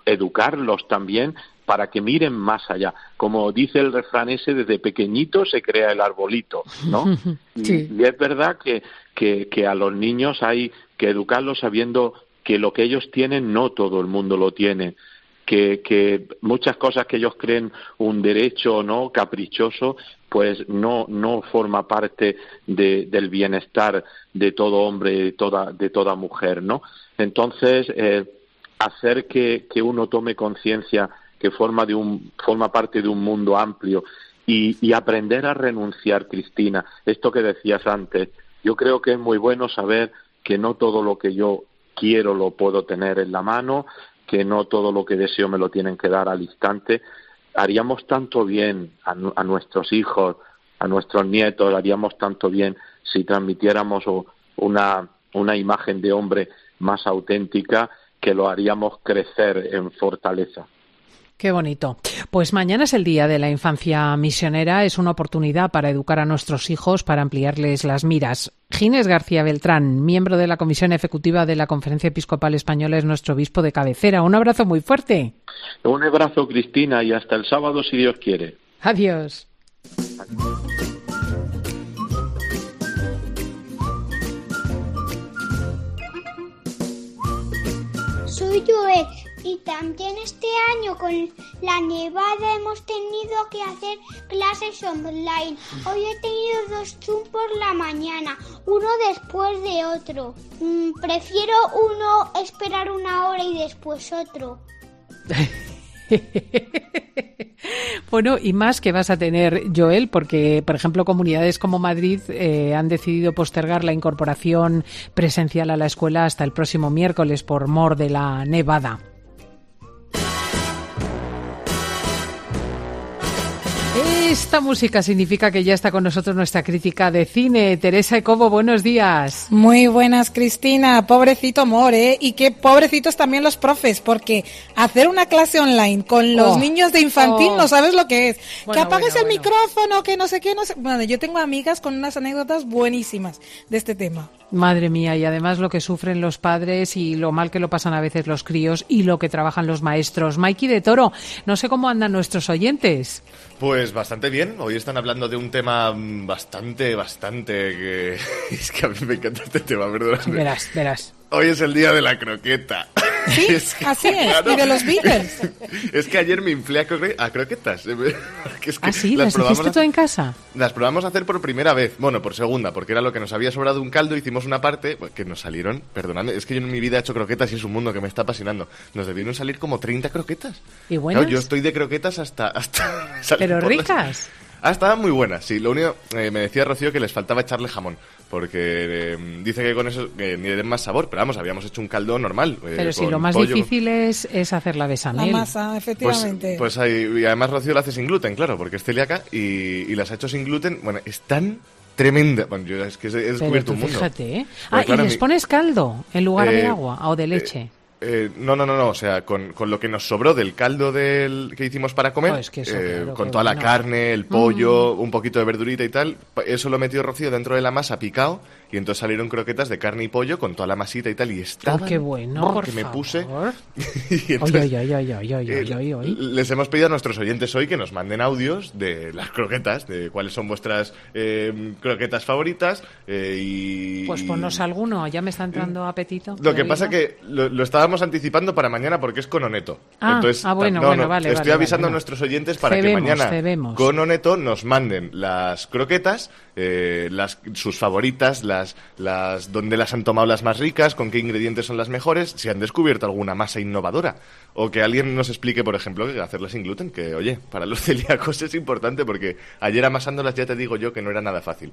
educarlos también para que miren más allá. Como dice el refrán ese, desde pequeñito se crea el arbolito, ¿no? Sí. Y es verdad que, que, que a los niños hay que educarlos sabiendo que lo que ellos tienen no todo el mundo lo tiene, que, que muchas cosas que ellos creen un derecho, ¿no?, caprichoso, pues no no forma parte de, del bienestar de todo hombre y de toda, de toda mujer, ¿no? Entonces, eh, hacer que, que uno tome conciencia que forma de un forma parte de un mundo amplio y, y aprender a renunciar, Cristina, esto que decías antes, yo creo que es muy bueno saber que no todo lo que yo quiero lo puedo tener en la mano, que no todo lo que deseo me lo tienen que dar al instante. Haríamos tanto bien a, a nuestros hijos, a nuestros nietos, haríamos tanto bien si transmitiéramos una, una imagen de hombre más auténtica, que lo haríamos crecer en fortaleza.
Qué bonito. Pues mañana es el Día de la Infancia Misionera. Es una oportunidad para educar a nuestros hijos, para ampliarles las miras. Ginés García Beltrán, miembro de la Comisión Ejecutiva de la Conferencia Episcopal Española, es nuestro obispo de cabecera. Un abrazo muy fuerte.
Un abrazo, Cristina, y hasta el sábado, si Dios quiere.
Adiós.
Soy Joel. Y también este año con la nevada hemos tenido que hacer clases online. Hoy he tenido dos Zoom por la mañana, uno después de otro. Mm, prefiero uno esperar una hora y después otro.
Bueno, y más que vas a tener, Joel, porque, por ejemplo, comunidades como Madrid eh, han decidido postergar la incorporación presencial a la escuela hasta el próximo miércoles por mor de la nevada. Esta música significa que ya está con nosotros nuestra crítica de cine. Teresa Ecobo, buenos días.
Muy buenas, Cristina. Pobrecito Mor, ¿eh? Y qué pobrecitos también los profes, porque hacer una clase online con los oh, niños de infantil oh. no sabes lo que es. Bueno, que apagues bueno, el bueno. micrófono, que no sé qué, no sé. Bueno, yo tengo amigas con unas anécdotas buenísimas de este tema.
Madre mía, y además lo que sufren los padres y lo mal que lo pasan a veces los críos y lo que trabajan los maestros. Maiki de Toro, no sé cómo andan nuestros oyentes.
Pues bastante bien. Hoy están hablando de un tema bastante, bastante... que es que a mí me encanta este tema, perdóname.
Verás, verás.
Hoy es el día de la croqueta.
Sí, es que, así es, claro, y de los Beatles.
Es que ayer me inflé a, cro- a croquetas. Que es que
¿Ah, sí? ¿Las, ¿Las hiciste tú en casa?
Las probamos a hacer por primera vez, bueno, por segunda, porque era lo que nos había sobrado un caldo, hicimos una parte, que nos salieron, perdonadme, es que yo en mi vida he hecho croquetas y es un mundo que me está apasionando. Nos debieron salir como treinta croquetas.
¿Y buenas?
Claro, yo estoy de croquetas hasta... hasta
¿Pero ricas?
Las... Ah, estaban muy buenas, sí. Lo único, eh, me decía Rocío que les faltaba echarle jamón, porque eh, dice que con eso eh, ni le den más sabor, pero vamos, habíamos hecho un caldo normal. Eh,
pero si lo más pollo, difícil es, es hacer la bechamel.
La masa, efectivamente.
Pues, pues hay, y además Rocío lo hace sin gluten, claro, porque es celíaca y, y las ha hecho sin gluten. Bueno, están tremenda. Bueno, yo es que he descubierto un mundo.
Fíjate, ¿eh? Ah, claro, y les mi... pones caldo en lugar eh, de agua o de leche. Eh,
Eh, no, no, no, no, o sea, con, con lo que nos sobró del caldo del que hicimos para comer, oh, es que eso, eh, claro, con toda bueno. la carne, el pollo, mm. un poquito de verdurita y tal, eso lo metió Rocío dentro de la masa picado y entonces salieron croquetas de carne y pollo con toda la masita y tal y estaban...
Oh, qué bueno, por
que
favor.
me puse...
y entonces, oy, oy, oy, oy, oy, oy, oy, oy.
Les hemos pedido a nuestros oyentes hoy que nos manden audios de las croquetas, de cuáles son vuestras eh, croquetas favoritas eh, y...
Pues ponnos alguno, ya me está entrando apetito.
Lo que digo. Pasa que lo, lo estábamos anticipando para mañana porque es con Oneto.
Ah,
Entonces,
ah bueno,
no,
bueno,
no,
vale.
Estoy
vale,
avisando
vale,
a nuestros oyentes para
cebemos,
que mañana
cebemos.
con Oneto nos manden las croquetas, eh, las sus favoritas, las, las donde las han tomado las más ricas, con qué ingredientes son las mejores, si han descubierto alguna masa innovadora. O que alguien nos explique, por ejemplo, que hacerlas sin gluten, que, oye, para los celíacos es importante porque ayer amasándolas ya te digo yo que no era nada fácil.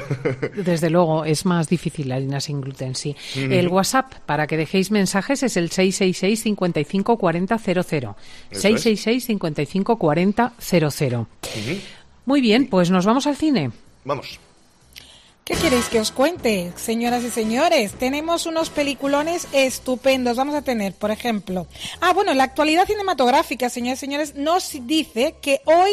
Desde luego, es más difícil la harina sin gluten, sí. Mm-hmm. El WhatsApp para que dejéis mensajes es el seis seis seis, cinco cinco cuatro cero cero cero. seis seis seis, cinco cinco cuatro cero cero. Uh-huh. Muy bien, pues nos vamos al cine.
Vamos.
¿Qué queréis que os cuente, señoras y señores? Tenemos unos peliculones estupendos. Vamos a tener, por ejemplo... Ah, bueno, la actualidad cinematográfica, señoras y señores, nos dice que hoy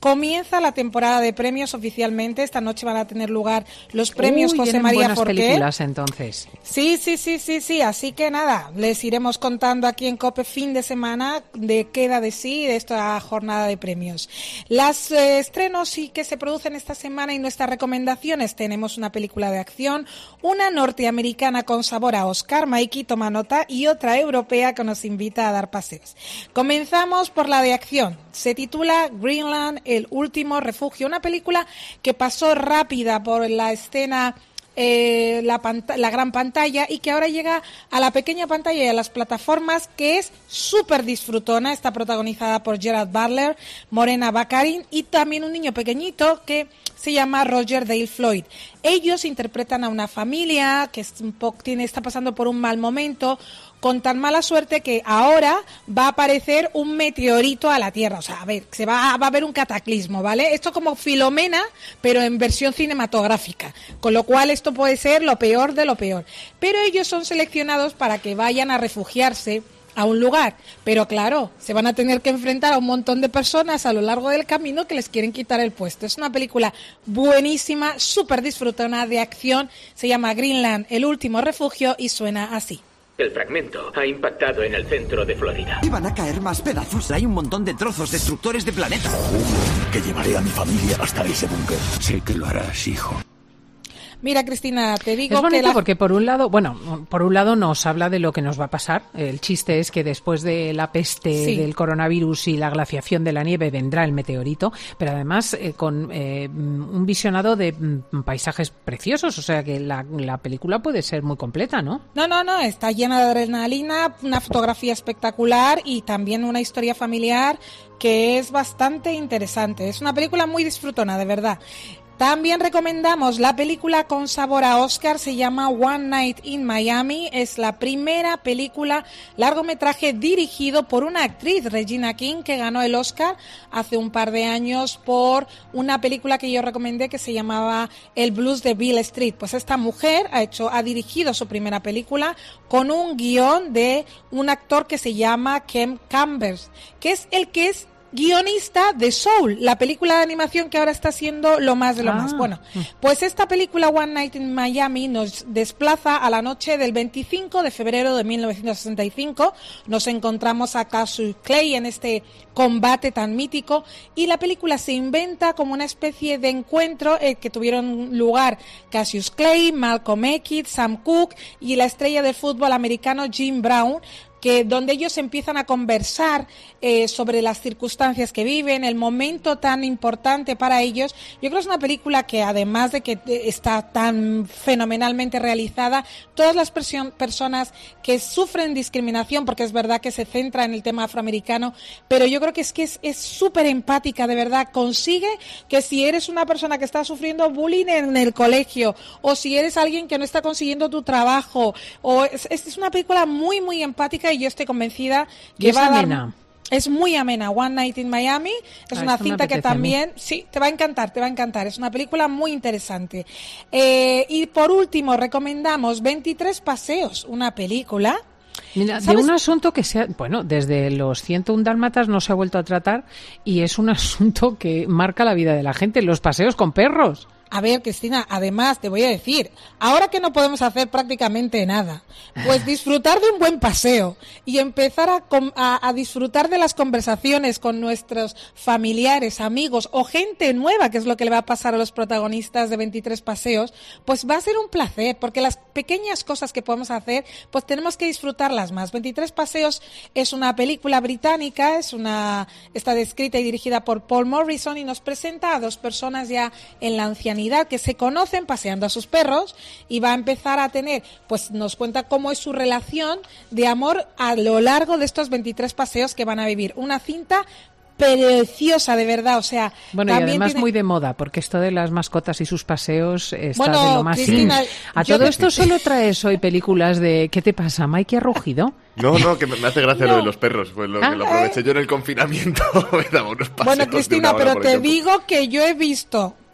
comienza la temporada de premios oficialmente. Esta noche van a tener lugar los premios
Uy,
José María
buenas
Forqué.
películas entonces.
Sí, sí, sí, sí, sí. Así que nada, les iremos contando aquí en COPE fin de semana de qué da de sí de esta jornada de premios. Las eh, estrenos y que se producen esta semana y nuestras recomendaciones: tenemos una película de acción, una norteamericana con sabor a Oscar, Maiki toma nota, y otra europea que nos invita a dar paseos. Comenzamos por la de acción. Se titula Greenland, el último refugio, una película que pasó rápida por la escena, eh, la, pant- la gran pantalla, y que ahora llega a la pequeña pantalla y a las plataformas, que es súper disfrutona. Está protagonizada por Gerard Butler, Morena Baccarin y también un niño pequeñito que se llama Roger Dale Floyd. Ellos interpretan a una familia que es un poco, tiene, está pasando por un mal momento, con tan mala suerte que ahora va a aparecer un meteorito a la Tierra. O sea, a ver, se va, va a haber un cataclismo, ¿vale? Esto como Filomena, pero en versión cinematográfica. Con lo cual esto puede ser lo peor de lo peor. Pero ellos son seleccionados para que vayan a refugiarse a un lugar. Pero claro, se van a tener que enfrentar a un montón de personas a lo largo del camino que les quieren quitar el puesto. Es una película buenísima, súper disfrutona, de acción. Se llama Greenland, el último refugio, y suena así.
El fragmento ha impactado en el centro de Florida.
Y van a caer más pedazos. Hay un montón de trozos destructores de planeta.
Que llevaré a mi familia hasta ese búnker. Sé que lo harás, hijo.
Mira, Cristina, te digo
es bonito
que la...
porque por un lado, bueno, por un lado nos habla de lo que nos va a pasar. El chiste es que después de la peste, sí, del coronavirus y la glaciación de la nieve vendrá el meteorito, pero además eh, con eh, un visionado de mm, paisajes preciosos, o sea que la, la película puede ser muy completa, ¿no?
No, no, no, está llena de adrenalina, una fotografía espectacular y también una historia familiar que es bastante interesante. Es una película muy disfrutona, de verdad. También recomendamos la película con sabor a Oscar, se llama One Night in Miami. Es la primera película largometraje dirigido por una actriz, Regina King, que ganó el Oscar hace un par de años por una película que yo recomendé que se llamaba El Blues de Beale Street. Pues esta mujer ha hecho, ha dirigido su primera película con un guión de un actor que se llama Ken Chambers, que es el que es guionista de Soul, la película de animación que ahora está siendo lo más de lo ah. más. Bueno, pues esta película One Night in Miami nos desplaza a la noche del veinticinco de febrero de mil novecientos sesenta y cinco. Nos encontramos a Cassius Clay en este combate tan mítico y la película se inventa como una especie de encuentro eh, que tuvieron lugar Cassius Clay, Malcolm X, Sam Cooke y la estrella del fútbol americano Jim Brown, que donde ellos empiezan a conversar eh, sobre las circunstancias que viven, el momento tan importante para ellos. Yo creo que es una película que, además de que está tan fenomenalmente realizada, todas las perso- personas que sufren discriminación, porque es verdad que se centra en el tema afroamericano, pero yo creo que es que es súper empática, de verdad. Consigue que si eres una persona que está sufriendo bullying en el colegio, o si eres alguien que no está consiguiendo tu trabajo, o es, es una película muy, muy empática, y yo estoy convencida que
es
va
amena.
a dar... Es muy amena. One Night in Miami es
ah,
una cinta que también, sí, te va a encantar, te va a encantar. Es una película muy interesante. Eh, y por último, recomendamos veintitrés paseos, una película...
Mira, de un asunto que se ha, bueno, desde los ciento uno dálmatas no se ha vuelto a tratar, y es un asunto que marca la vida de la gente, los paseos con perros.
A ver, Cristina, además te voy a decir, ahora que no podemos hacer prácticamente nada, pues disfrutar de un buen paseo y empezar a, a, a disfrutar de las conversaciones con nuestros familiares, amigos o gente nueva, que es lo que le va a pasar a los protagonistas de veintitrés paseos, pues va a ser un placer, porque las pequeñas cosas que podemos hacer, pues tenemos que disfrutarlas más. veintitrés paseos es una película británica, es una está escrita y dirigida por Paul Morrison y nos presenta a dos personas ya en la ancianidad que se conocen paseando a sus perros, y va a empezar a tener, pues nos cuenta cómo es su relación de amor a lo largo de estos veintitrés paseos que van a vivir. Una cinta preciosa, de verdad, o sea...
Bueno, y además
tiene...
muy de moda, porque esto de las mascotas y sus paseos está
bueno,
de lo más...
Cristina,
a todo te... esto solo traes hoy películas de... ¿Qué te pasa, Mike? ¿Ha rugido?
No, no, que me hace gracia no. lo de los perros, pues lo,
ah,
que lo aproveché yo en el confinamiento, me daba unos paseos.
Bueno, Cristina, pero te digo que yo he visto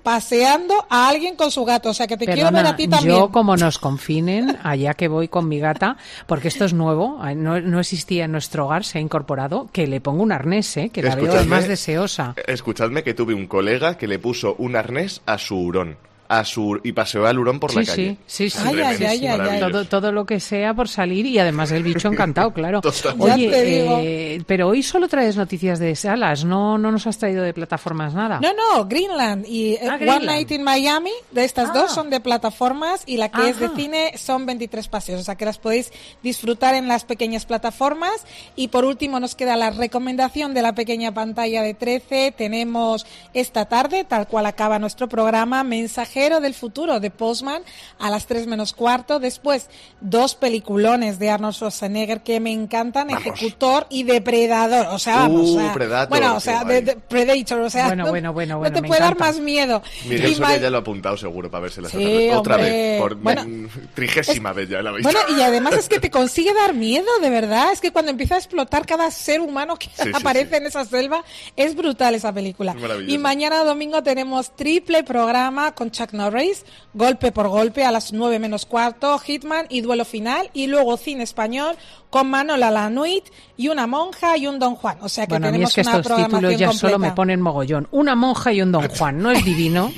paseando a alguien con su gato. O sea, que te
Perdona,
quiero ver a ti también.
Yo, como nos confinen, allá que voy con mi gata, porque esto es nuevo, no, no existía en nuestro hogar, se ha incorporado, que le pongo un arnés, ¿eh? Que la veo más deseosa.
Escuchadme que tuve un colega que le puso un arnés a su hurón. A su, y paseó al hurón por
sí,
la calle.
Sí, sí, sí.
Ay, ay, ay, ay, ay.
Todo, todo lo que sea por salir y además el bicho encantado, claro.
Ya
Oye,
te digo.
eh, pero hoy solo traes noticias de salas, no, no nos has traído de plataformas nada.
No, no, Greenland y eh,
Ah,
One
Greenland.
Night in Miami, de estas
Ah.
dos son de plataformas y la que
Ajá.
es de cine son veintitrés paseos, o sea que las podéis disfrutar en las pequeñas plataformas. Y por último nos queda la recomendación de la pequeña pantalla de trece. Tenemos esta tarde, tal cual acaba nuestro programa, Mensajero del Futuro, de Postman, a las tres menos cuarto. Después, dos peliculones de Arnold Schwarzenegger que me encantan,
Vamos.
Ejecutor y Depredador. O sea, vamos,
Uh,
o sea,
Predator,
bueno, o
qué
sea,
guay.
de, de Predator, o sea,
Bueno,
no,
bueno, bueno,
no
bueno,
te
me
puede dar
encanta.
más miedo.
Miguel
Y
Soria
ma-
ya lo ha apuntado seguro para verse la
Sí,
otra
hombre.
vez. Por
Bueno,
mm, trigésima vez ya la veis.
Bueno, y además es que te consigue dar miedo, de verdad. Es que cuando empieza a explotar cada ser humano que
Sí, sí,
aparece
sí.
en esa selva, es brutal esa película.
Es maravilloso.
Y mañana domingo tenemos triple programa con Chuck Norris, golpe por golpe a las nueve menos cuarto, Hitman y duelo final, y luego cine español con Manola Lanuit y una monja y un Don Juan. O sea que
Bueno, a mí
tenemos
es que
una
estos títulos
programación
ya
completa.
solo me ponen mogollón. Una monja y un Don Juan, ¿no es divino?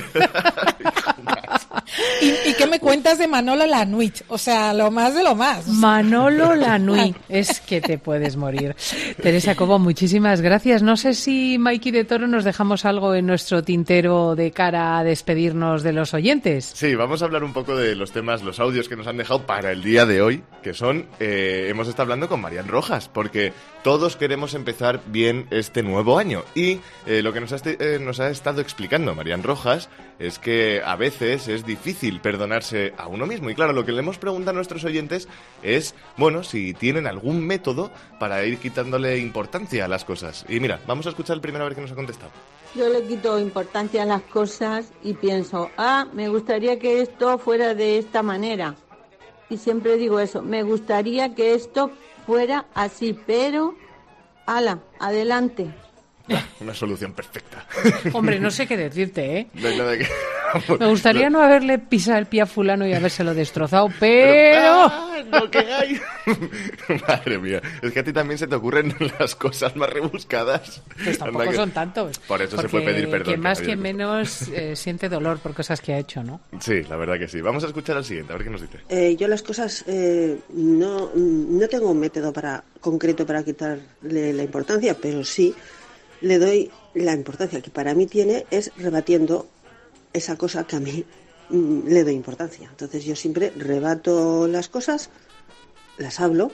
¿Y, ¿Y qué me cuentas de Manolo Lanuit? O sea, lo más de lo más.
Manolo Lanuit, es que te puedes morir. Teresa Cobo, muchísimas gracias. No sé si Mikey de Toro nos dejamos algo en nuestro tintero de cara a despedirnos de los oyentes.
Sí, vamos a hablar un poco de los temas, los audios que nos han dejado para el día de hoy, que son, eh, hemos estado hablando con Marian Rojas, porque todos queremos empezar bien este nuevo año. Y eh, lo que nos ha, este- eh, nos ha estado explicando Marian Rojas es que a veces es difícil perdonarse a uno mismo. Y claro, lo que le hemos preguntado a nuestros oyentes es, bueno, si tienen algún método para ir quitándole importancia a las cosas. Y mira, vamos a escuchar el primero a ver qué nos ha contestado.
Yo le quito importancia a las cosas y pienso, ah, me gustaría que esto fuera de esta manera. Y siempre digo eso, me gustaría que esto fuera así, pero, ala, adelante.
Una solución perfecta.
Hombre, no sé qué decirte, ¿eh?
No hay nada que...
Me gustaría no haberle pisado el pie a fulano y habérselo destrozado, pero...
¡Ah, no queráis! Madre mía, es que a ti también se te ocurren las cosas más rebuscadas.
Pues tampoco
Anda que-
son tantos.
Por eso
Porque
se puede pedir perdón.
quien más,
que
quien
nadie-
menos eh, siente dolor por cosas que ha hecho, ¿no?
Sí, la verdad que sí. Vamos a escuchar al siguiente, a ver qué nos dice.
Eh, yo las cosas eh, no, no tengo un método para concreto para quitarle la importancia, pero sí le doy la importancia que para mí tiene es rebatiendo esa cosa que a mí mm, le doy importancia. Entonces yo siempre rebato las cosas, las hablo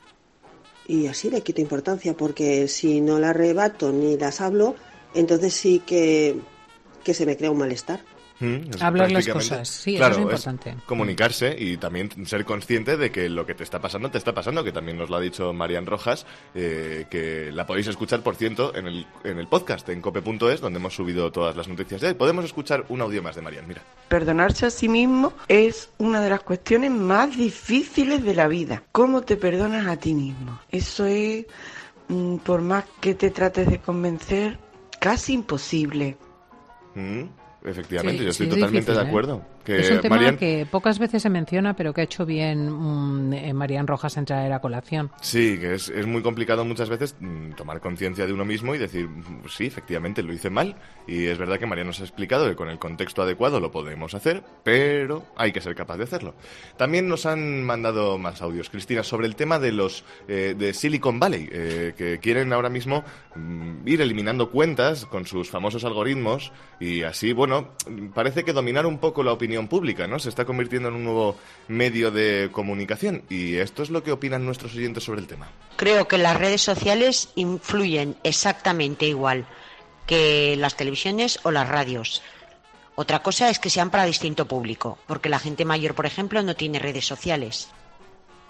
y así le quito importancia, porque si no las rebato ni las hablo, entonces sí que, que se me crea un malestar.
Mm, es
Hablar las
prácticamente-
cosas, sí, eso
claro,
es importante.
comunicarse y también ser consciente de que lo que te está pasando, te está pasando, que también nos lo ha dicho Marian Rojas, eh, que la podéis escuchar, por cierto, en el, en el podcast, en cope punto es, donde hemos subido todas las noticias de hoy. Podemos escuchar un audio más de Marian, mira.
Perdonarse a sí mismo es una de las cuestiones más difíciles de la vida. ¿Cómo te perdonas a ti mismo? Eso es, mm, por más que te trates de convencer, casi imposible.
Mm, efectivamente,
Sí,
yo estoy
sí, es
totalmente
difícil,
de
¿eh?
acuerdo. Que
Es un tema
Marian-
que pocas veces se menciona, pero que ha hecho bien mm, eh, Marian Rojas en traer a colación.
Sí, que es, es muy complicado muchas veces mm, tomar conciencia de uno mismo y decir, mm, sí, efectivamente lo hice mal. Y es verdad que María nos ha explicado que con el contexto adecuado lo podemos hacer, pero hay que ser capaz de hacerlo. También nos han mandado más audios, Cristina, sobre el tema de los eh, de Silicon Valley, eh, que quieren ahora mismo mm, ir eliminando cuentas con sus famosos algoritmos y así, bueno, parece que dominar un poco la opinión pública, ¿no? Se está convirtiendo en un nuevo medio de comunicación y esto es lo que opinan nuestros oyentes sobre el tema.
Creo que las redes sociales influyen exactamente igual que las televisiones o las radios. Otra cosa es que sean para distinto público, porque la gente mayor, por ejemplo, no tiene redes sociales.
Hmm,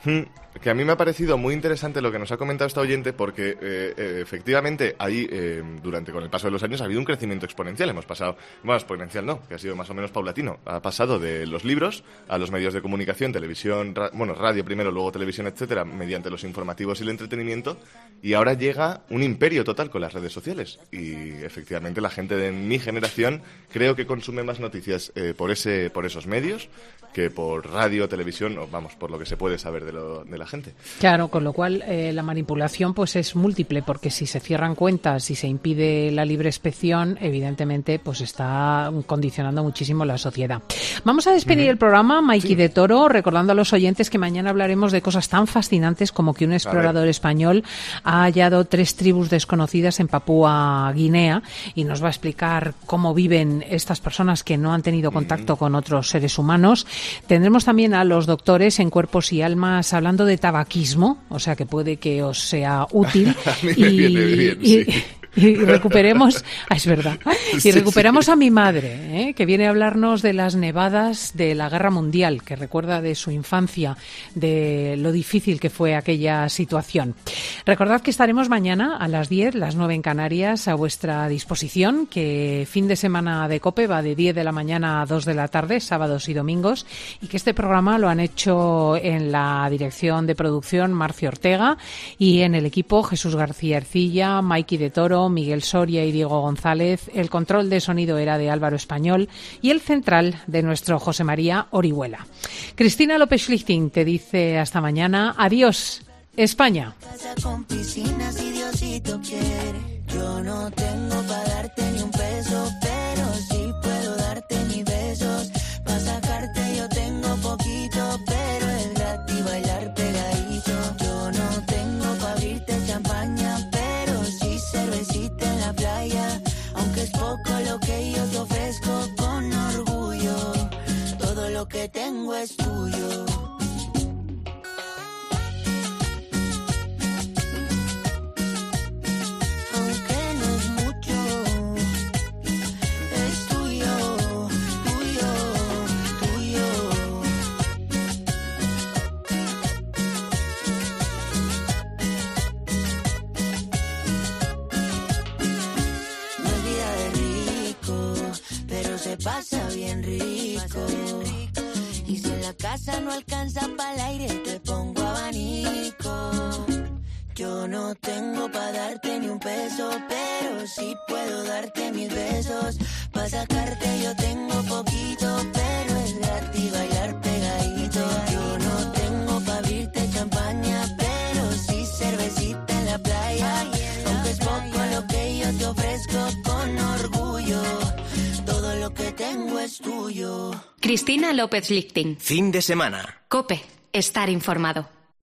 que a mí me ha parecido muy interesante lo que nos ha comentado esta oyente, porque eh, eh, efectivamente ahí, eh, durante con el paso de los años, ha habido un crecimiento exponencial. Hemos pasado, bueno, exponencial no, que ha sido más o menos paulatino. Ha pasado de los libros a los medios de comunicación, televisión, ra- bueno, radio primero, luego televisión, etcétera, mediante los informativos y el entretenimiento, y ahora llega un imperio total con las redes sociales. Y efectivamente la gente de mi generación creo que consume más noticias eh, por ese, por esos medios que por radio, televisión, o vamos, por lo que se puede saber de, lo, de la gente.
Claro, con lo cual eh, la manipulación pues es múltiple, porque si se cierran cuentas, si se impide la libre expresión, evidentemente pues está condicionando muchísimo la sociedad. Vamos a despedir mm-hmm. el programa, Maiki sí. de Toro, recordando a los oyentes que mañana hablaremos de cosas tan fascinantes como que un explorador español ha hallado tres tribus desconocidas en Papúa Guinea y nos va a explicar cómo viven estas personas que no han tenido contacto mm-hmm. con otros seres humanos. Tendremos también a los doctores en Cuerpos y Almas hablando de tabaquismo, o sea que puede que os sea útil.
A mí me
y,
viene bien,
y,
sí.
y recuperemos, ah, es verdad, y
Sí,
recuperamos
sí.
a mi madre, ¿eh? que viene a hablarnos de las nevadas de la Guerra Mundial, que recuerda de su infancia, de lo difícil que fue aquella situación. Recordad que estaremos mañana a las diez, las nueve en Canarias, a vuestra disposición, que fin de semana de COPE va de diez de la mañana a dos de la tarde, sábados y domingos, y que este programa lo han hecho en la dirección de producción Marcio Ortega y en el equipo Jesús García Ercilla, Maiki de Toro, Miguel Soria y Diego González. El control de sonido era de Álvaro Español y el central de nuestro José María Orihuela. Cristina López Schlichting te dice hasta mañana. Adiós, España.
Con piscinas y Diosito quiere. Yo no tengo para darte ni un peso, pero sí puedo darte mis besos. Para sacarte yo tengo poquito, pero es gratis bailar pegadito. Yo no tengo para abrirte champaña, pero sí cervecita en la playa. Aunque es poco lo que yo te ofrezco con orgullo, todo lo que tengo es tuyo. Pasa bien rico. Y si en la casa no alcanza para el aire, te pongo abanico. Yo no tengo para darte ni un peso, pero sí puedo darte mis besos. Para sacarte yo tengo poquito, pero es gratis bailar pegadito. Yo no tengo para abrirte champaña, pero sí cervecita en la playa. Aunque es poco lo que yo te ofrezco con orgullo, todo lo que tengo es tuyo.
Cristina López Lichting.
Fin de semana.
COPE. Estar informado.